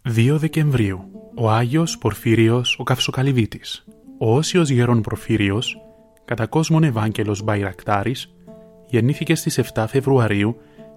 2 Δεκεμβρίου. Ο Άγιος Πορφύριος ο Καυσοκαλυβίτης. Ο Όσιος Γερόν Πορφύριος, κατά κόσμον Ευάγγελος Μπαϊρακτάρης, γεννήθηκε στις 7 Φεβρουαρίου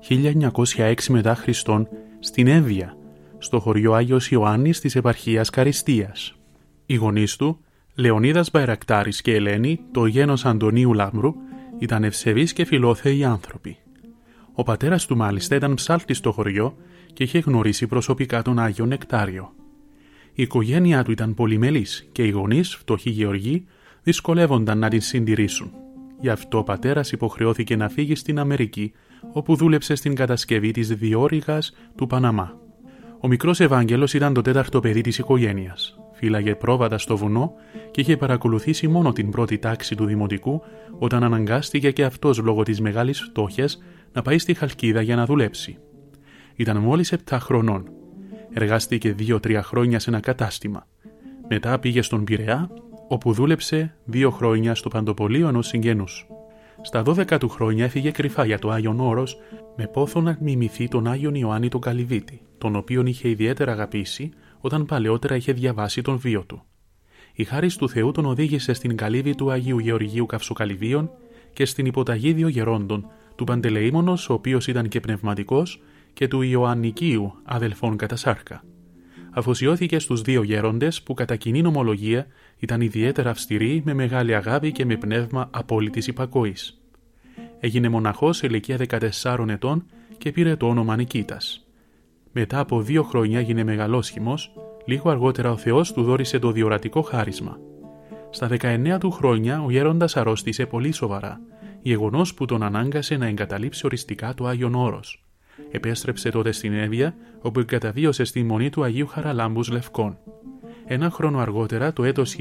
1906 μετά Χριστόν στην Εύβοια, στο χωριό Άγιος Ιωάννης της επαρχίας Καριστίας. Οι γονείς του, Λεωνίδας Μπαϊρακτάρης και Ελένη, το γένος Αντωνίου Λάμπρου, ήταν ευσεβείς και φιλόθεοι άνθρωποι. Ο πατέρας του μάλιστα ήταν ψάλτης στο χωριό και είχε γνωρίσει προσωπικά τον Άγιο Νεκτάριο. Η οικογένειά του ήταν πολυμελής και οι γονείς, φτωχοί γεωργοί, δυσκολεύονταν να την συντηρήσουν. Γι' αυτό ο πατέρας υποχρεώθηκε να φύγει στην Αμερική, όπου δούλεψε στην κατασκευή της διόρυγας του Παναμά. Ο μικρός Ευάγγελος ήταν το τέταρτο παιδί της οικογένειας. Φύλαγε πρόβατα στο βουνό και είχε παρακολουθήσει μόνο την πρώτη τάξη του δημοτικού, όταν αναγκάστηκε και αυτός λόγω της μεγάλης φτώχειας να πάει στη Χαλκίδα για να δουλέψει. Ήταν μόλις 7 χρονών. Εργάστηκε 2-3 χρόνια σε ένα κατάστημα. Μετά πήγε στον Πειραιά, όπου δούλεψε 2 χρόνια στο παντοπολείο ενός συγγενούς. Στα 12 του χρόνια έφυγε κρυφά για το Άγιον Όρος, με πόθο να μιμηθεί τον Άγιον Ιωάννη τον Καλυβίτη, τον οποίον είχε ιδιαίτερα αγαπήσει όταν παλαιότερα είχε διαβάσει τον βίο του. Η χάρις του Θεού τον οδήγησε στην καλύβη του Αγίου Γεωργίου Καυσοκαλυβίων και στην υποταγή 2 γερόντων, του Παντελεήμονος, ο οποίος ήταν και πνευματικός, και του Ιωαννικίου, αδελφών κατά σάρκα. Αφοσιώθηκε στους 2 γέροντες που κατά κοινή νομολογία ήταν ιδιαίτερα αυστηροί, με μεγάλη αγάπη και με πνεύμα απόλυτης υπακοής. Έγινε μοναχός σε ηλικία 14 ετών και πήρε το όνομα Νικήτας. Μετά από 2 χρόνια έγινε μεγαλόσχημος, λίγο αργότερα ο Θεός του δώρισε το διορατικό χάρισμα. Στα 19 του χρόνια ο γέροντας αρρώστησε πολύ σοβαρά, γεγονός που τον ανάγκασε να εγκαταλείψει οριστικά το Άγιον Όρος. Επέστρεψε τότε στην Εύβοια, όπου εγκαταβίωσε στη μονή του Αγίου Χαραλάμπους Λευκών. 1 χρόνο αργότερα, το έτος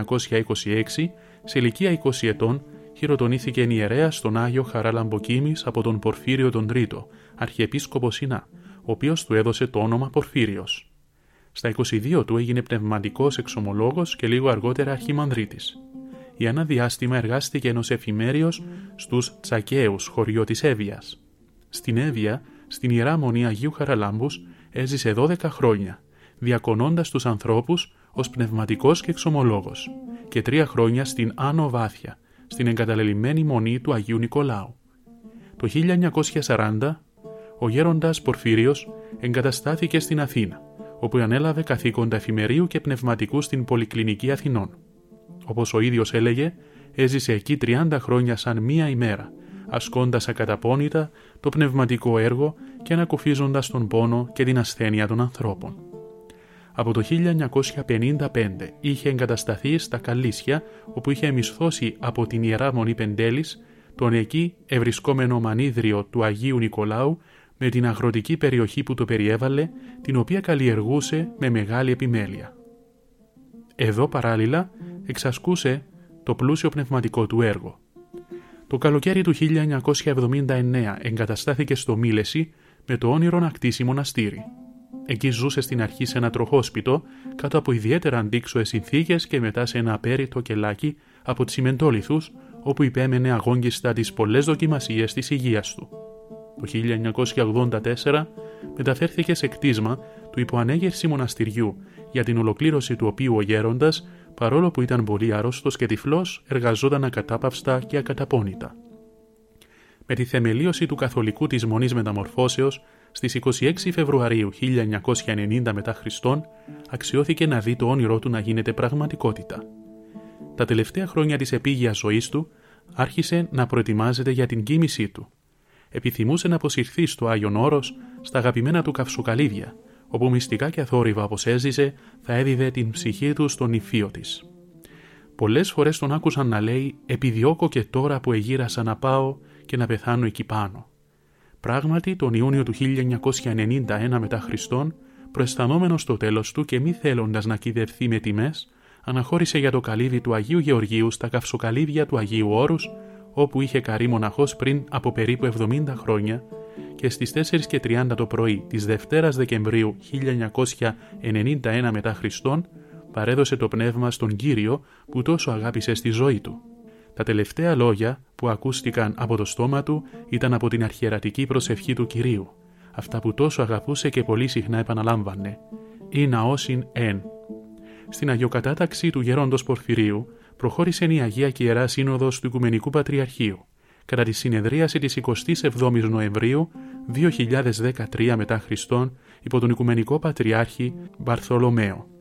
1926, σε ηλικία 20 ετών, χειροτονήθηκε ιερέας στον Άγιο Χαράλαμπο Κίμης από τον Πορφύριο τον Τρίτο, αρχιεπίσκοπο Συνά, ο οποίος του έδωσε το όνομα Πορφύριος. Στα 22 του έγινε πνευματικός εξομολόγος και λίγο αργότερα αρχιμανδρίτης. Για ένα διάστημα εργάστηκε ενός εφημέριος στους Τσακαίους, χωριό της Εύβοιας. Στην Εύβοια, στην Ιερά Μονή Αγίου Χαραλάμπους, έζησε 12 χρόνια, διακονώντας τους ανθρώπους ως πνευματικός και εξομολόγος, και 3 χρόνια στην Άνω Βάθια, στην εγκαταλελειμμένη μονή του Αγίου Νικολάου. Το 1940, ο γέροντας Πορφύριος εγκαταστάθηκε στην Αθήνα, όπου ανέλαβε καθήκοντα εφημερίου και πνευματικού στην Πολυκλινική Αθηνών. Όπως ο ίδιος έλεγε, έζησε εκεί 30 χρόνια σαν μία ημέρα, ασκώντας ακαταπώνητα το πνευματικό έργο και ανακουφίζοντας τον πόνο και την ασθένεια των ανθρώπων. Από το 1955 είχε εγκατασταθεί στα Καλίσια, όπου είχε μισθώσει από την Ιερά Μονή Πεντέλης τον εκεί ευρισκόμενο μανίδριο του Αγίου Νικολάου, με την αγροτική περιοχή που το περιέβαλε, την οποία καλλιεργούσε με μεγάλη επιμέλεια. Εδώ παράλληλα εξασκούσε το πλούσιο πνευματικό του έργο. Το καλοκαίρι του 1979 εγκαταστάθηκε στο Μήλεση με το όνειρο να κτίσει μοναστήρι. Εκεί ζούσε στην αρχή σε ένα τροχόσπιτο, κάτω από ιδιαίτερα αντίξωες συνθήκες, και μετά σε ένα απέριτο κελάκι από τσιμεντόλιθους, όπου υπέμενε αγόγγιστα τις πολλές δοκιμασίες της υγείας του. Το 1984 μεταφέρθηκε σε κτίσμα του υποανέγερση μοναστηριού, για την ολοκλήρωση του οποίου ο γέροντας, παρόλο που ήταν πολύ άρρωστος και τυφλός, εργαζόταν ακατάπαυστα και ακαταπώνητα. Με τη θεμελίωση του καθολικού της Μονής Μεταμορφώσεως, στις 26 Φεβρουαρίου 1990 μετά Χριστόν, αξιώθηκε να δει το όνειρό του να γίνεται πραγματικότητα. Τα τελευταία χρόνια της επίγειας ζωής του άρχισε να προετοιμάζεται για την κοίμησή του. Επιθυμούσε να αποσυρθεί στο Άγιον Όρος, στα αγαπημένα του Καυσοκαλύβια, όπου μυστικά και αθόρυβα όπως έζησε θα έδιδε την ψυχή του στον υφείο της. Πολλές φορές τον άκουσαν να λέει «Επιδιώκω και τώρα που εγύρασα να πάω και να πεθάνω εκεί πάνω». Πράγματι, τον Ιούνιο του 1991 μετά Χριστόν, προαισθανόμενος το τέλος του και μη θέλοντας να κυδευθεί με τιμές, αναχώρησε για το καλύβι του Αγίου Γεωργίου στα Καυσοκαλύβια του Αγίου Όρους, όπου είχε καρεί μοναχός πριν από περίπου 70 χρόνια, και στις 4:30 το πρωί της Δευτέρας Δεκεμβρίου 1991 μετά Χριστόν παρέδωσε το πνεύμα στον Κύριο που τόσο αγάπησε στη ζωή του. Τα τελευταία λόγια που ακούστηκαν από το στόμα του ήταν από την αρχιερατική προσευχή του Κυρίου, αυτά που τόσο αγαπούσε και πολύ συχνά επαναλάμβανε. ή ναόσιν εν. Στην αγιοκατάταξη του γέροντος Πορφυρίου προχώρησε η Αγία και Ιερά Σύνοδος του Οικουμενικού Πατριαρχείου κατά τη συνεδρίαση της 27ης Νοεμβρίου 2013 μετά Χριστόν υπό τον Οικουμενικό Πατριάρχη Βαρθολομαίο.